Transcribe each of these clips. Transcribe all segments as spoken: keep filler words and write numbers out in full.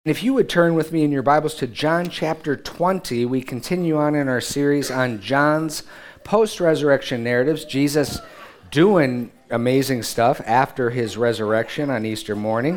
If you would turn with me in your Bibles to John chapter twenty, we continue on in our series on John's post-resurrection narratives, Jesus doing amazing stuff after his resurrection on Easter morning.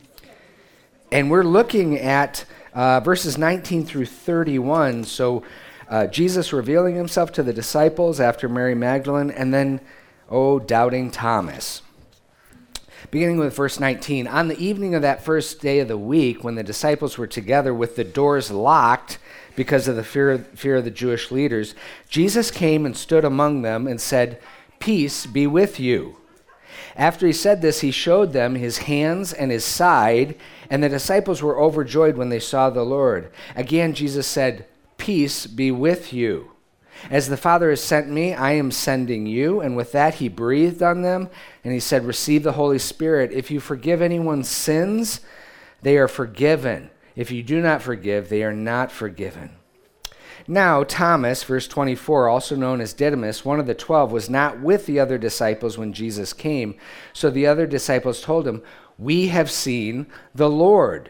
And we're looking at uh, verses nineteen through thirty-one, so uh, Jesus revealing himself to the disciples after Mary Magdalene, and then, oh, doubting Thomas. Beginning with verse nineteen, on the evening of that first day of the week, when the disciples were together with the doors locked because of the fear, fear of the Jewish leaders, Jesus came and stood among them and said, "Peace be with you." After he said this, he showed them his hands and his side, and the disciples were overjoyed when they saw the Lord. Again, Jesus said, "Peace be with you. As the Father has sent me, I am sending you." And with that, he breathed on them, and he said, "Receive the Holy Spirit. If you forgive anyone's sins, they are forgiven. If you do not forgive, they are not forgiven." Now, Thomas, verse twenty-four, also known as Didymus, one of the twelve, was not with the other disciples when Jesus came. So the other disciples told him, "We have seen the Lord."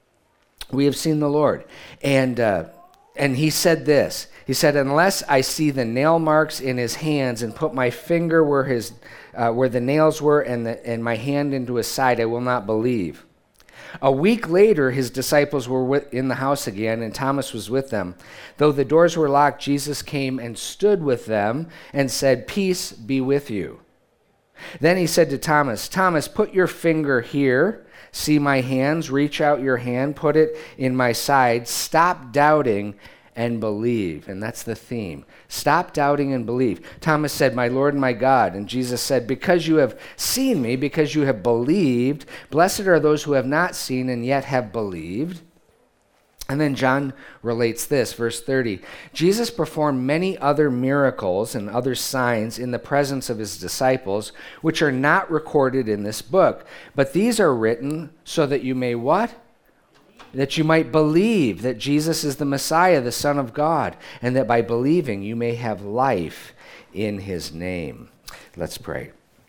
We have seen the Lord. And, uh, and he said this. He said, "Unless I see the nail marks in his hands and put my finger where his, uh, where the nails were and, the, and my hand into his side, I will not believe." A week later, his disciples were with, in the house again, and Thomas was with them. Though the doors were locked, Jesus came and stood with them and said, "Peace be with you." Then he said to Thomas, "Thomas, put your finger here. See my hands. Reach out your hand. Put it in my side. Stop doubting and believe." And that's the theme. Stop doubting and believe. Thomas said, "My Lord and my God." And Jesus said, "Because you have seen me, because you have believed, blessed are those who have not seen and yet have believed." And then John relates this, verse thirty. Jesus performed many other miracles and other signs in the presence of his disciples, which are not recorded in this book. But these are written so that you may what? That you might believe that Jesus is the Messiah, the Son of God, and that by believing you may have life in his name. Let's pray.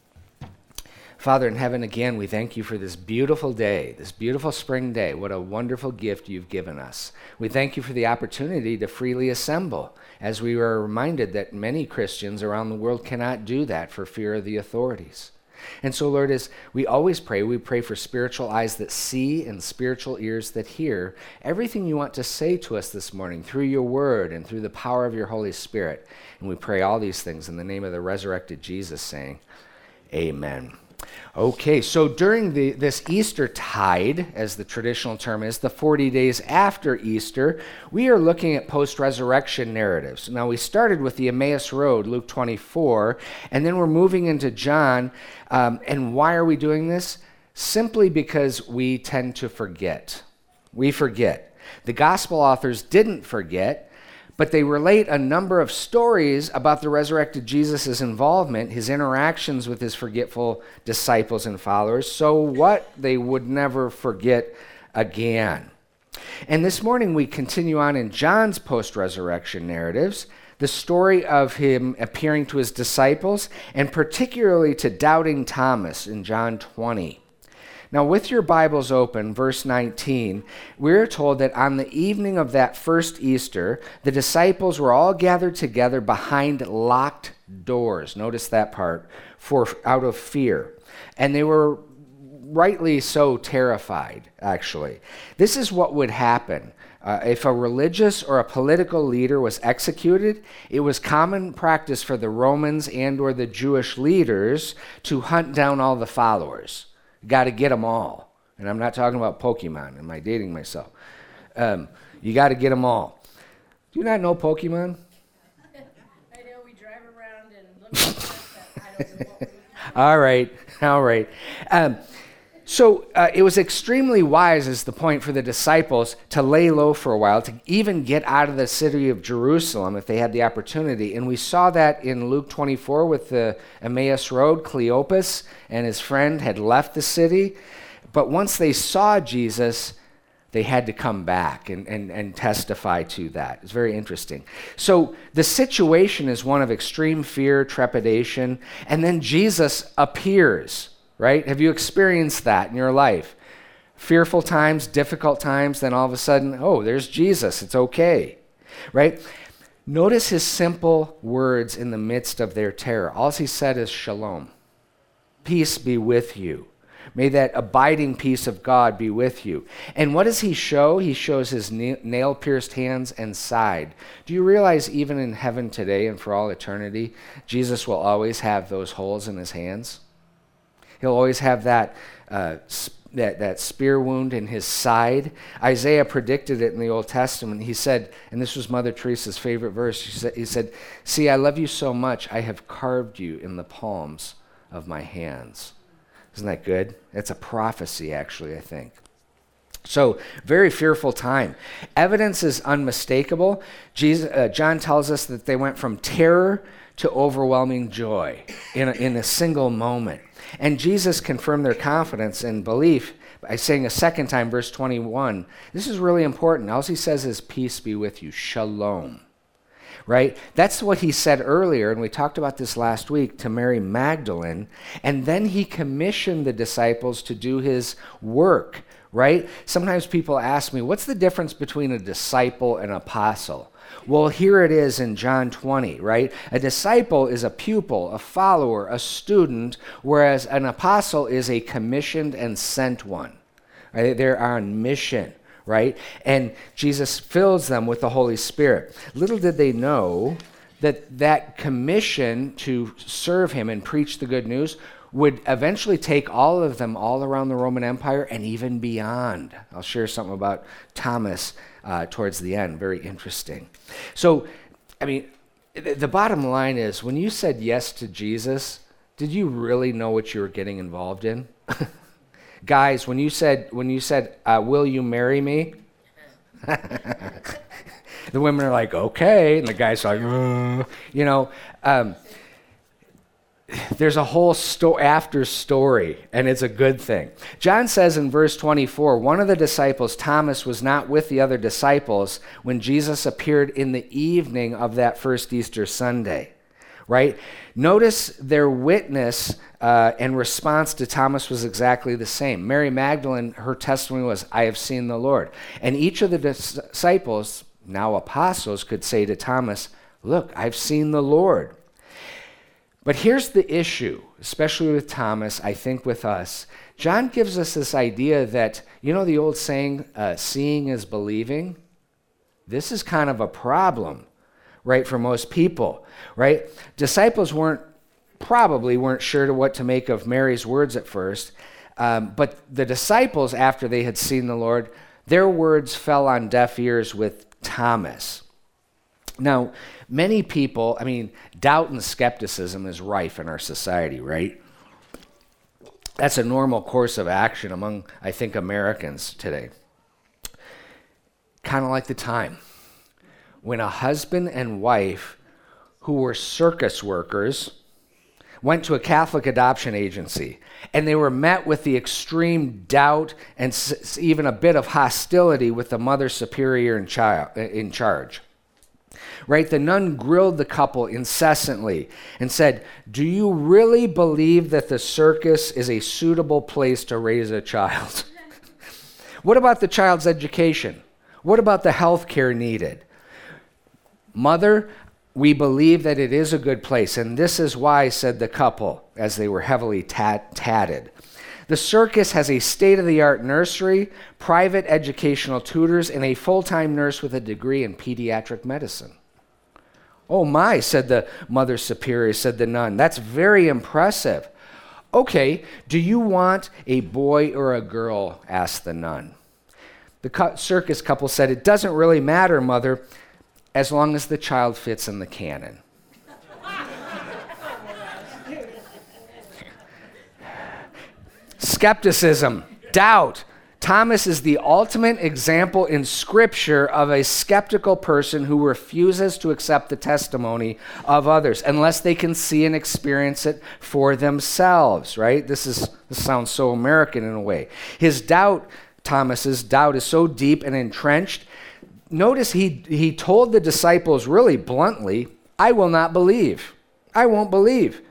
Father in heaven, again, we thank you for this beautiful day, this beautiful spring day. What a wonderful gift you've given us. We thank you for the opportunity to freely assemble, as we were reminded that many Christians around the world cannot do that for fear of the authorities. And so, Lord, as we always pray, we pray for spiritual eyes that see and spiritual ears that hear everything you want to say to us this morning through your word and through the power of your Holy Spirit. And we pray all these things in the name of the resurrected Jesus, saying, amen. Okay, so during the this Easter tide, as the traditional term is, the forty days after Easter, we are looking at post-resurrection narratives. Now, we started with the Emmaus Road, Luke twenty-four, and then we're moving into John. Um, and why are we doing this? Simply because we tend to forget. We forget. The gospel authors didn't forget, but they relate a number of stories about the resurrected Jesus' involvement, his interactions with his forgetful disciples and followers, so what they would never forget again. And this morning we continue on in John's post-resurrection narratives, the story of him appearing to his disciples, and particularly to doubting Thomas in John twenty. Now, with your Bibles open, verse nineteen, we're told that on the evening of that first Easter, the disciples were all gathered together behind locked doors. Notice that part, for out of fear. And they were rightly so terrified, actually. This is what would happen. Uh, if a religious or a political leader was executed, it was common practice for the Romans and or the Jewish leaders to hunt down all the followers. Got to get them all. And I'm not talking about Pokemon. Am I dating myself? Um, you got to get them all. Do you not know Pokemon? I know we drive around and look at stuff that I don't know what we have. All right, all right. Um, so uh, it was extremely wise, is the point, for the disciples to lay low for a while, to even get out of the city of Jerusalem if they had the opportunity. And we saw that in Luke twenty-four with the Emmaus Road. Cleopas and his friend had left the city. But once they saw Jesus, they had to come back and, and, and testify to that. It's very interesting. So the situation is one of extreme fear, trepidation, and then Jesus appears, right? Have you experienced that in your life? fearful times, difficult times, then all of a sudden, oh, there's Jesus. It's okay, right? Notice his simple words in the midst of their terror. All he said is shalom. Peace be with you. May that abiding peace of God be with you. And what does he show? He shows his nail-pierced hands and side. Do you realize even in heaven today and for all eternity, Jesus will always have those holes in his hands? He'll always have that uh, that, that spear wound in his side. Isaiah predicted it in the Old Testament. He said, and this was Mother Teresa's favorite verse, he said, he said, see, I love you so much, I have carved you in the palms of my hands. Isn't that good? That's a prophecy, actually, I think. So, very fearful time. Evidence is unmistakable. Jesus, uh, John tells us that they went from terror to overwhelming joy in a, in a single moment. And Jesus confirmed their confidence and belief by saying a second time, verse twenty-one, this is really important. All he says is, peace be with you, shalom. Right? That's what he said earlier, and we talked about this last week, to Mary Magdalene, and then he commissioned the disciples to do his work, right? Sometimes people ask me, what's the difference between a disciple and an apostle? Well, here it is in John twenty, right? A disciple is a pupil, a follower, a student, whereas an apostle is a commissioned and sent one. Right? They're on mission. Right? And Jesus fills them with the Holy Spirit. Little did they know that that commission to serve him and preach the good news would eventually take all of them all around the Roman Empire and even beyond. I'll share something about Thomas uh, towards the end. Very interesting. So, I mean, th- the bottom line is, when you said yes to Jesus, did you really know what you were getting involved in? Guys, when you said, when you said, uh, will you marry me? The women are like, okay. And the guys are like, uh. you know, um, there's a whole sto- after story, and it's a good thing. John says in verse twenty-four, one of the disciples, Thomas, was not with the other disciples when Jesus appeared in the evening of that first Easter Sunday. Right? Notice their witness uh, and response to Thomas was exactly the same. Mary Magdalene, her testimony was, I have seen the Lord. And each of the dis- disciples, now apostles, could say to Thomas, look, I've seen the Lord. But here's the issue, especially with Thomas, I think with us. John gives us this idea that, you know the old saying, uh, seeing is believing? This is kind of a problem. Right, for most people, right? Disciples weren't, probably weren't sure to what to make of Mary's words at first, um, but the disciples, after they had seen the Lord, their words fell on deaf ears with Thomas. Now, many people, I mean, doubt and skepticism is rife in our society, right? That's a normal course of action among, I think, Americans today. Kind of like the time when a husband and wife who were circus workers went to a Catholic adoption agency, and they were met with the extreme doubt and s- even a bit of hostility with the mother superior in, child, in charge. Right? The nun grilled the couple incessantly and said, do you really believe that the circus is a suitable place to raise a child? What about the child's education? What about the health care needed? Mother, we believe that it is a good place, and this is why, said the couple, as they were heavily tat- tatted. The circus has a state-of-the-art nursery, private educational tutors, and a full-time nurse with a degree in pediatric medicine. Oh my, said the mother superior, said the nun. That's very impressive. Okay, do you want a boy or a girl? Asked the nun. The cu- circus couple said, it doesn't really matter, mother, as long as the child fits in the canon. Skepticism, doubt. Thomas is the ultimate example in Scripture of a skeptical person who refuses to accept the testimony of others unless they can see and experience it for themselves, right? This is this sounds so American in a way. His doubt, Thomas's doubt, is so deep and entrenched. Notice he, he told the disciples really bluntly, I will not believe. I won't believe.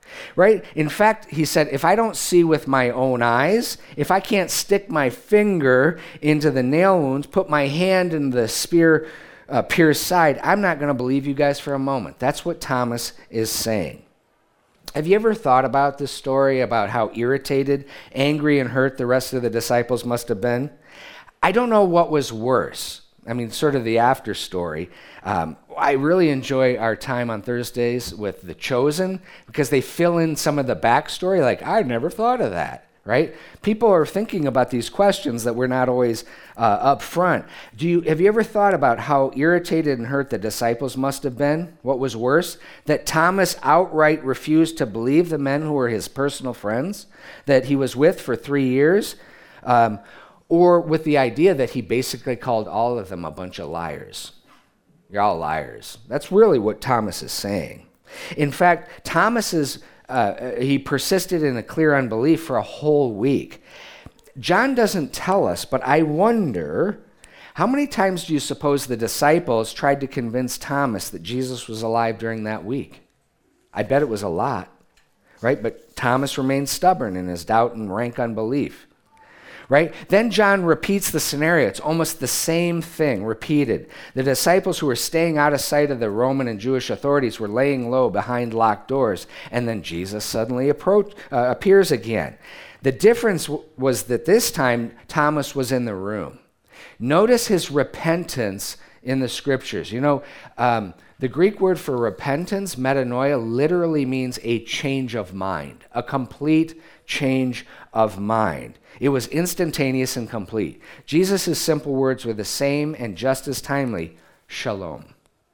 right? In fact, he said, if I don't see with my own eyes, if I can't stick my finger into the nail wounds, put my hand in the spear uh, pierced side, I'm not going to believe you guys for a moment. That's what Thomas is saying. Have you ever thought about this story, about how irritated, angry, and hurt the rest of the disciples must have been? I don't know what was worse. I mean, sort of the after story. Um, I really enjoy our time on Thursdays with The Chosen because they fill in some of the backstory. Like, I never thought of that, right? People are thinking about these questions that we're not always uh, up front. Do you, have you ever thought about how irritated and hurt the disciples must have been? What was worse? That Thomas outright refused to believe the men who were his personal friends that he was with for three years? Um, or with the idea that he basically called all of them a bunch of liars. You're all liars. That's really what Thomas is saying. In fact, Thomas is, uh, he persisted in a clear unbelief for a whole week. John doesn't tell us, but I wonder, how many times do you suppose the disciples tried to convince Thomas that Jesus was alive during that week? I bet it was a lot, right? But Thomas remained stubborn in his doubt and rank unbelief. Right? Then John repeats the scenario. It's almost the same thing repeated. The disciples who were staying out of sight of the Roman and Jewish authorities were laying low behind locked doors, and then Jesus suddenly approach, uh, appears again. The difference w- was that this time Thomas was in the room. Notice his repentance in the scriptures. You know, um, the Greek word for repentance, metanoia, literally means a change of mind, a complete change of mind. It was instantaneous and complete. Jesus' simple words were the same and just as timely, shalom.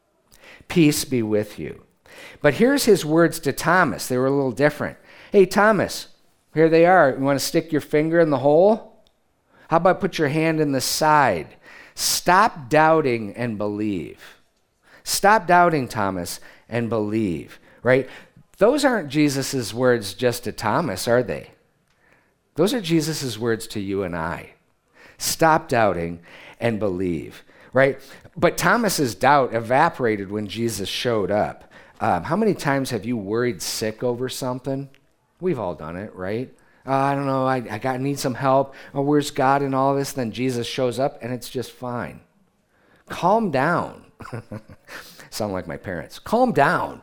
Peace be with you. But here's his words to Thomas. They were a little different. Hey, Thomas, here they are. You want to stick your finger in the hole? How about put your hand in the side? Stop doubting and believe. Stop doubting, Thomas, and believe, right? Those aren't Jesus' words just to Thomas, are they? Those are Jesus' words to you and I. Stop doubting and believe, right? But Thomas's doubt evaporated when Jesus showed up. Um, how many times have you worried sick over something? We've all done it, right? Uh, I don't know, I, I got need some help. Oh, where's God in all this? Then Jesus shows up and it's just fine. Calm down. Sound like my parents. Calm down.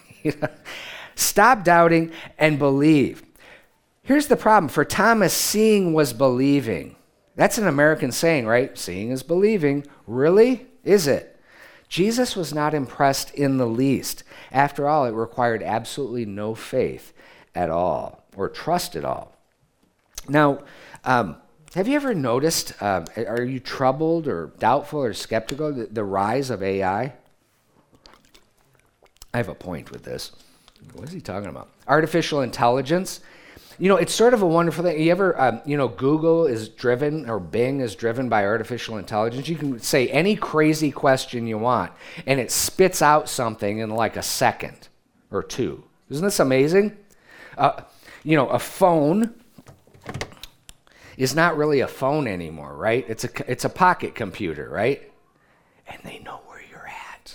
Stop doubting and believe. Here's the problem. For Thomas, seeing was believing. That's an American saying, right? Seeing is believing. Really? Is it? Jesus was not impressed in the least. After all, it required absolutely no faith at all or trust at all. Now, um, have you ever noticed, uh, are you troubled or doubtful or skeptical, the, the rise of A I? I have a point with this. What is he talking about? Artificial intelligence. You know, it's sort of a wonderful thing. You ever, um, you know, Google is driven, or Bing is driven by artificial intelligence. You can say any crazy question you want, and it spits out something in like a second or two. Isn't this amazing? Uh, you know, a phone is not really a phone anymore, right? It's a, it's a pocket computer, right? And they know where you're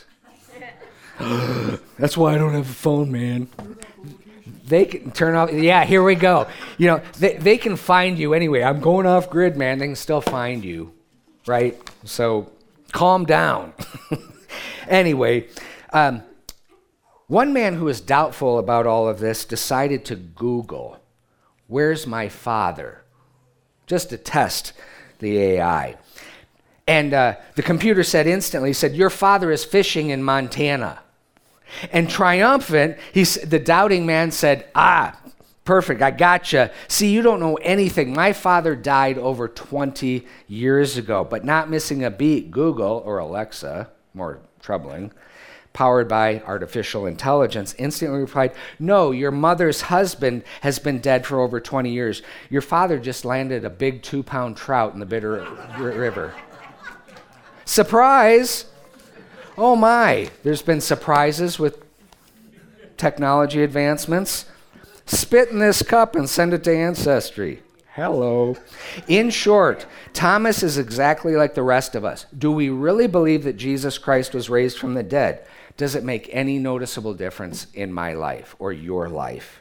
at. That's why I don't have a phone, man. They can turn off, yeah, here we go. You know, they, they can find you anyway. I'm going off grid, man. They can still find you, right? So calm down. Anyway, um, one man who was doubtful about all of this decided to Google, where's my father? Just to test the A I. And uh, the computer said instantly, said, your father is fishing in Montana. And triumphant, he, the doubting man said, ah, perfect, I gotcha. See, you don't know anything. My father died over twenty years ago, but not missing a beat. Google, or Alexa, more troubling, powered by artificial intelligence, instantly replied, no, your mother's husband has been dead for over twenty years. Your father just landed a big two-pound trout in the Bitter River. Surprise! Oh my, there's been surprises with technology advancements. Spit in this cup and send it to Ancestry. Hello. In short, Thomas is exactly like the rest of us. Do we really believe that Jesus Christ was raised from the dead? Does it make any noticeable difference in my life or your life?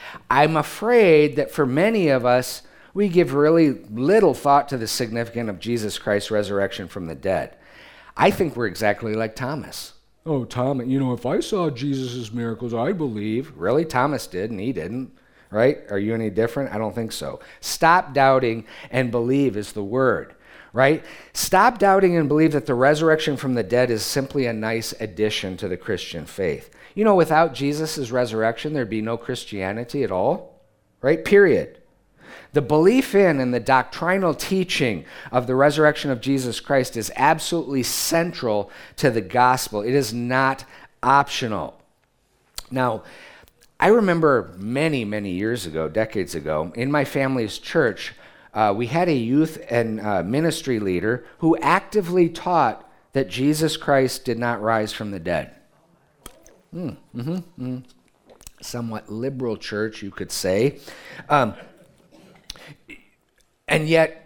I'm afraid that for many of us, we give really little thought to the significance of Jesus Christ's resurrection from the dead. I think we're exactly like Thomas. Oh, Thomas, you know, if I saw Jesus' miracles, I believe. Really? Thomas did, and he didn't, right? Are you any different? I don't think so. Stop doubting and believe is the word, right? Stop doubting and believe that the resurrection from the dead is simply a nice addition to the Christian faith. You know, without Jesus' resurrection, there'd be no Christianity at all, right? Period. The belief in and the doctrinal teaching of the resurrection of Jesus Christ is absolutely central to the gospel. It is not optional. Now, I remember many, many years ago, decades ago, in my family's church, uh, we had a youth and uh, ministry leader who actively taught that Jesus Christ did not rise from the dead. Mm, mm-hmm, mm. Somewhat liberal church, you could say. Um, And yet,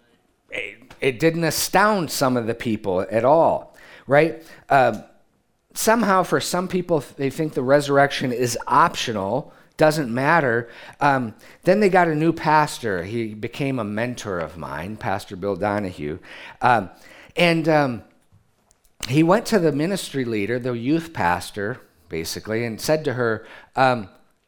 it, it didn't astound some of the people at all, right? Uh, somehow, for some people, they think the resurrection is optional, doesn't matter. Um, then they got a new pastor. He became a mentor of mine, Pastor Bill Donahue. Um, and um, he went to the ministry leader, the youth pastor, basically, and said to her, um,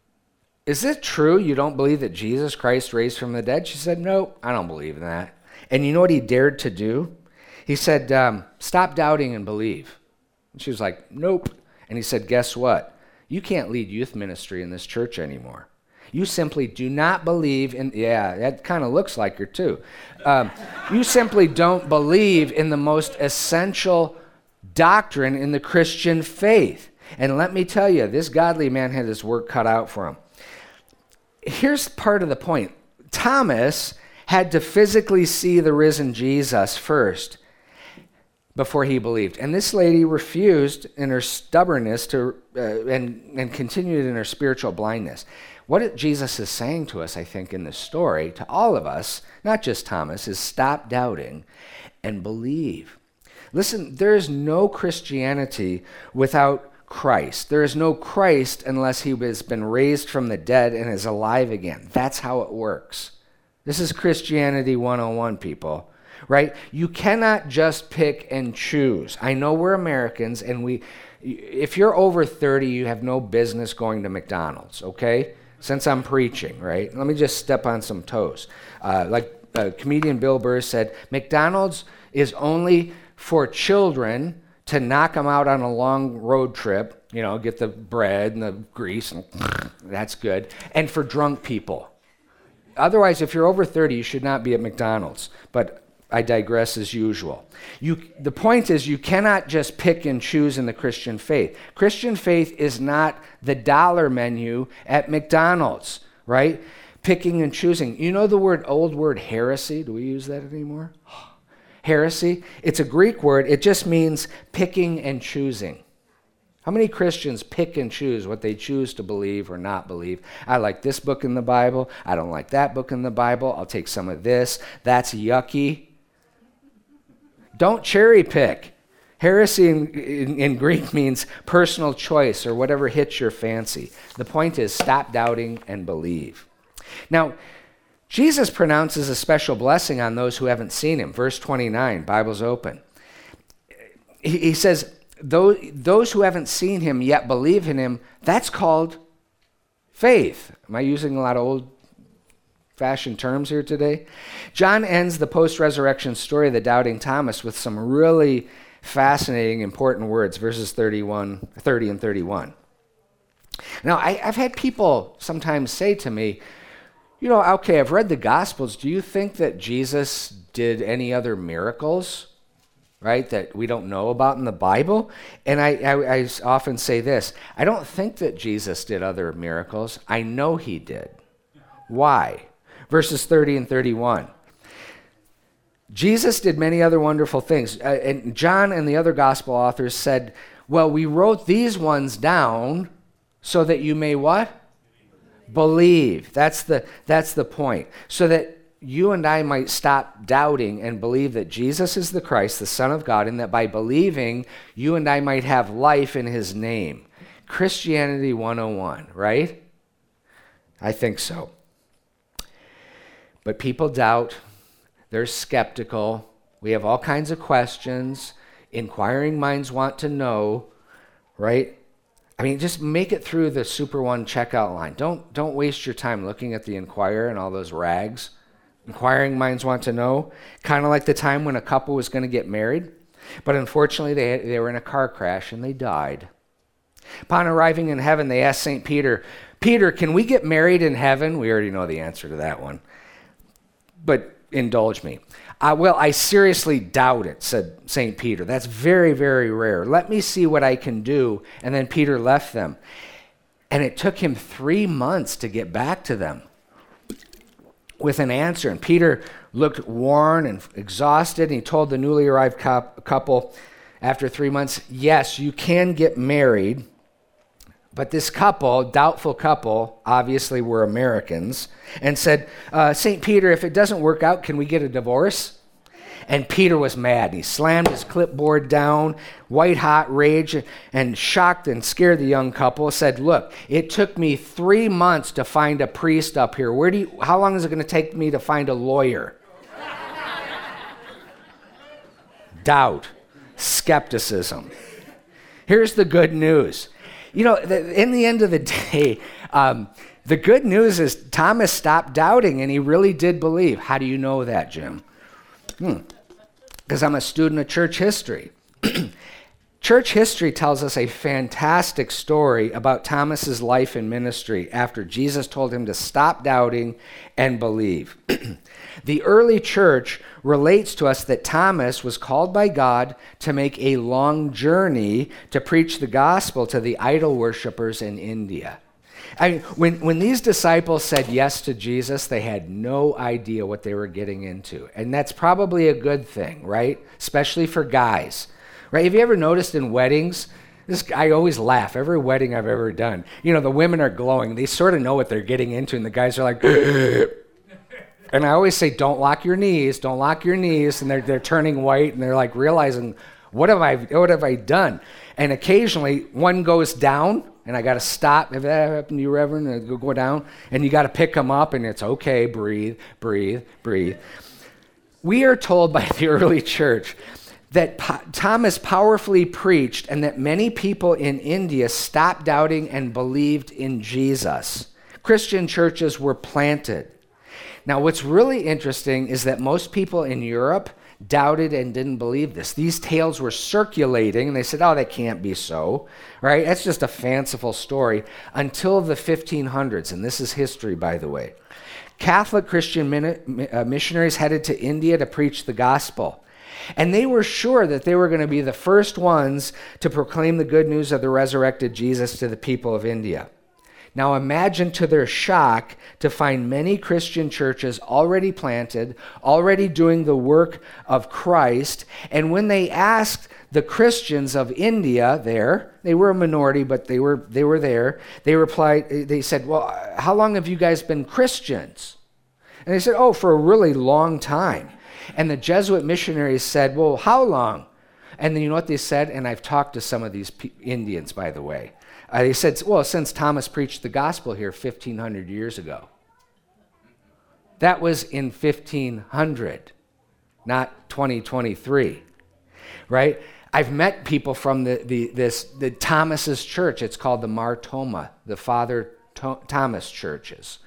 is it true you don't believe that Jesus Christ raised from the dead? She said, no, I don't believe in that. And you know what he dared to do? He said, um, stop doubting and believe. And she was like, nope. And he said, guess what? You can't lead youth ministry in this church anymore. You simply do not believe in, yeah, that kind of looks like her too. Um, you simply don't believe in the most essential doctrine in the Christian faith. And let me tell you, this godly man had his work cut out for him. Here's part of the point. Thomas had to physically see the risen Jesus first before he believed. And this lady refused in her stubbornness to uh, and, and continued in her spiritual blindness. What it, Jesus is saying to us, I think, in this story, to all of us, not just Thomas, is stop doubting and believe. Listen, there is no Christianity without Christ. There is no Christ unless he has been raised from the dead and is alive again. That's how it works. This is Christianity one oh one, people, right? You cannot just pick and choose. I know we're Americans, and we, if you're over thirty, you have no business going to McDonald's, okay? Since I'm preaching, right? Let me just step on some toes. Uh, like uh, comedian Bill Burr said, McDonald's is only for children to knock them out on a long road trip, you know, get the bread and the grease, and that's good, and for drunk people. Otherwise, if you're over thirty, you should not be at McDonald's, but I digress as usual. You, the point is, you cannot just pick and choose in the Christian faith. Christian faith is not the dollar menu at McDonald's, right? Picking and choosing. You know the word, old word heresy? Do we use that anymore? Heresy, it's a Greek word. It just means picking and choosing. How many Christians pick and choose what they choose to believe or not believe? I like this book in the Bible. I don't like that book in the Bible. I'll take some of this. That's yucky. Don't cherry pick. Heresy in, in, in Greek means personal choice or whatever hits your fancy. The point is, stop doubting and believe. Now, Jesus pronounces a special blessing on those who haven't seen him. Verse twenty-nine, Bible's open. He, he says, those, those who haven't seen him yet believe in him, that's called faith. Am I using a lot of old-fashioned terms here today? John ends the post-resurrection story of the doubting Thomas with some really fascinating, important words, verses thirty-one, thirty and thirty-one. Now, I, I've had people sometimes say to me, you know, okay, I've read the Gospels. Do you think that Jesus did any other miracles, right, that we don't know about in the Bible? And I, I, I often say this, I don't think that Jesus did other miracles. I know he did. Why? Verses thirty and thirty-one. Jesus did many other wonderful things. Uh, and John and the other gospel authors said, well, we wrote these ones down so that you may what? Believe. That's the, that's the point. So that you and I might stop doubting and believe that Jesus is the Christ, the Son of God, and that by believing, you and I might have life in his name. Christianity one oh one, right? I think so. But people doubt. They're skeptical. We have all kinds of questions. Inquiring minds want to know, right? I mean, just make it through the Super One checkout line. Don't, don't waste your time looking at the Inquirer and all those rags. Inquiring minds want to know. Kind of like the time when a couple was going to get married. But unfortunately, they, they were in a car crash and they died. Upon arriving in heaven, they asked Saint Peter, Peter, can we get married in heaven? We already know the answer to that one. But indulge me. Uh, well, I seriously doubt it, said Saint Peter. That's very, very rare. Let me see what I can do. And then Peter left them. And it took him three months to get back to them with an answer. And Peter looked worn and exhausted. And he told the newly arrived couple after three months, yes, you can get married. But this couple, doubtful couple, obviously were Americans, and said, uh, Saint Peter, if it doesn't work out, can we get a divorce? And Peter was mad. He slammed his clipboard down, white-hot rage, and shocked and scared the young couple, said, look, it took me three months to find a priest up here. Where do you, how long is it going to take me to find a lawyer? Doubt, skepticism. Here's the good news. You know, the, in the end of the day, um, the good news is Thomas stopped doubting and he really did believe. How do you know that, Jim? Because hmm. I'm a student of church history. Church history tells us a fantastic story about Thomas's life and ministry after Jesus told him to stop doubting and believe. The early church relates to us that Thomas was called by God to make a long journey to preach the gospel to the idol worshipers in India. I mean, when, when these disciples said yes to Jesus, they had no idea what they were getting into. And that's probably a good thing, right? Especially for guys. Right? Have you ever noticed in weddings? This I always laugh. Every wedding I've ever done, you know, the women are glowing. They sort of know what they're getting into, and the guys are like, and I always say, don't lock your knees, don't lock your knees, and they're they're turning white, and they're like realizing, what have I what have I done? And occasionally one goes down, and I got to stop. If that happened to you, Reverend, and go down, and you got to pick them up, and it's okay. Breathe, breathe, breathe. We are told by the early church that po- Thomas powerfully preached and that many people in India stopped doubting and believed in Jesus. Christian churches were planted. Now, what's really interesting is that most people in Europe doubted and didn't believe this. These tales were circulating, and they said, oh, that can't be so, right? That's just a fanciful story until the fifteen hundreds, and this is history, by the way. Catholic Christian min- uh, missionaries headed to India to preach the gospel. And they were sure that they were going to be the first ones to proclaim the good news of the resurrected Jesus to the people of India. Now imagine to their shock to find many Christian churches already planted, already doing the work of Christ. And when they asked the Christians of India there, they were a minority, but they were they were there, they replied, they said, well, how long have you guys been Christians? And they said, oh, for a really long time. And the Jesuit missionaries said, well, how long? And then you know what they said? And I've talked to some of these P- Indians, by the way. Uh, they said, well, since Thomas preached the gospel here fifteen hundred years ago. That was in fifteen hundred, not twenty twenty-three, right? I've met people from the, the this the Thomas's church. It's called the Mar Thoma, the Father to- Thomas churches.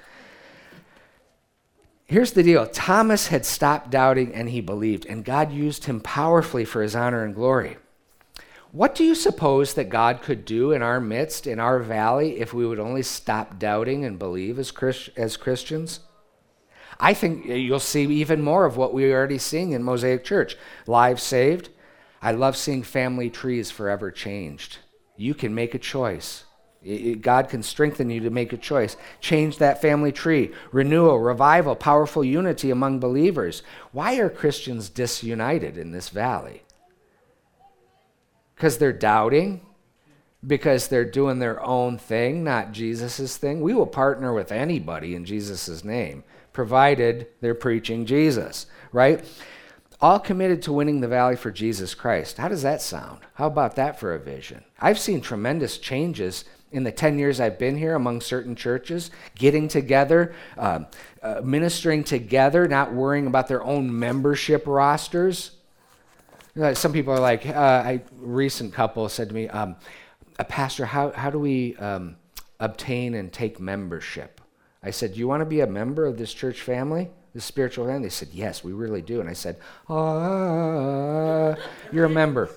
Here's the deal. Thomas had stopped doubting and he believed, and God used him powerfully for his honor and glory. What do you suppose that God could do in our midst, in our valley, if we would only stop doubting and believe as, Christ- as Christians? I think you'll see even more of what we're already seeing in Mosaic Church. Lives saved. I love seeing family trees forever changed. You can make a choice. God can strengthen you to make a choice. Change that family tree. Renewal, revival, powerful unity among believers. Why are Christians disunited in this valley? Because they're doubting? Because they're doing their own thing, not Jesus' thing? We will partner with anybody in Jesus' name, provided they're preaching Jesus, right? All committed to winning the valley for Jesus Christ. How does that sound? How about that for a vision? I've seen tremendous changes in the ten years I've been here among certain churches, getting together, uh, uh, ministering together, not worrying about their own membership rosters. Uh, some people are like, uh, a recent couple said to me, um, uh, Pastor, how, how do we um, obtain and take membership? I said, do you want to be a member of this church family, this spiritual family? They said, yes, we really do. And I said, uh, you're a member.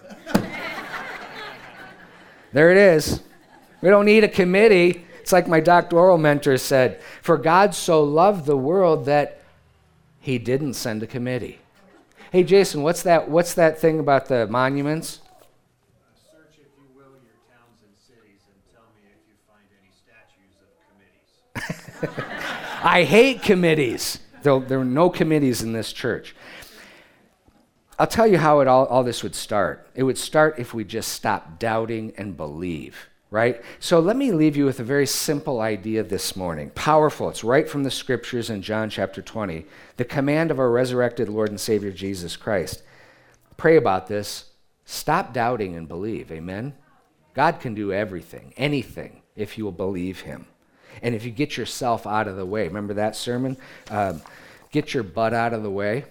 There it is. We don't need a committee. It's like my doctoral mentor said, for God so loved the world that he didn't send a committee. Hey, Jason, what's that What's that thing about the monuments? Uh, search, if you will, your towns and cities and tell me if you find any statues of committees. I hate committees. There, there are no committees in this church. I'll tell you how it all, all this would start. It would start if we just stop doubting and believe. Right? So let me leave you with a very simple idea this morning. Powerful. It's right from the scriptures in John chapter twenty. The command of our resurrected Lord and Savior Jesus Christ. Pray about this. Stop doubting and believe. Amen? God can do everything, anything, if you will believe him. And if you get yourself out of the way. Remember that sermon? Um, get your butt out of the way.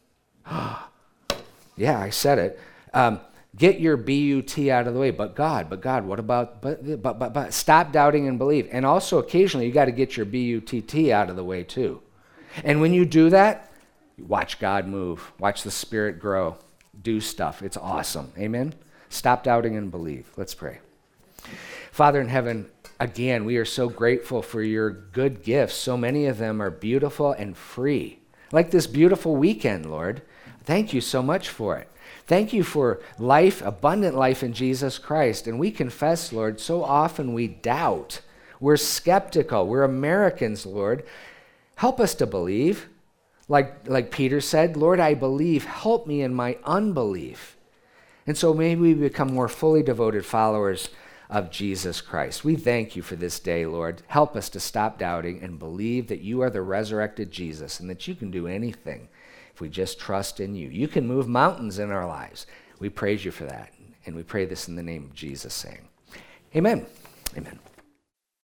Yeah, I said it. Um, Get your B U T out of the way. But God, but God, what about, but, but, but, but, stop doubting and believe. And also occasionally you got to get your B U T T out of the way too. And when you do that, watch God move. Watch the Spirit grow. Do stuff. It's awesome. Amen? Stop doubting and believe. Let's pray. Father in heaven, again, we are so grateful for your good gifts. So many of them are beautiful and free. Like this beautiful weekend, Lord. Thank you so much for it. Thank you for life, abundant life in Jesus Christ. And we confess, Lord, so often we doubt. We're skeptical. We're Americans, Lord. Help us to believe. Like, like Peter said, Lord, I believe. Help me in my unbelief. And so may we become more fully devoted followers of Jesus Christ. We thank you for this day, Lord. Help us to stop doubting and believe that you are the resurrected Jesus and that you can do anything. If we just trust in you. You can move mountains in our lives. We praise you for that. And we pray this in the name of Jesus, saying, amen. Amen.